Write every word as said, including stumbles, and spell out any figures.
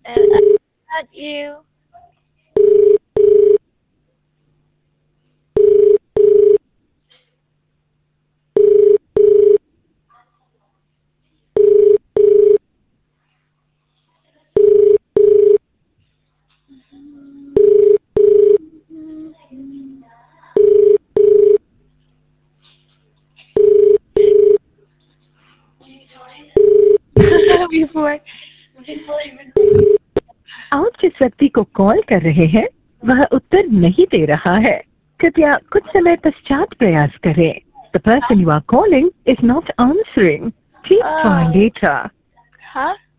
and I got you. Before, आप जिस व्यक्ति को कॉल कर रहे हैं वह उत्तर नहीं दे रहा है। कृपया कुछ समय पश्चात प्रयास करें। The person you are calling is not answering. Please try oh, later. huh?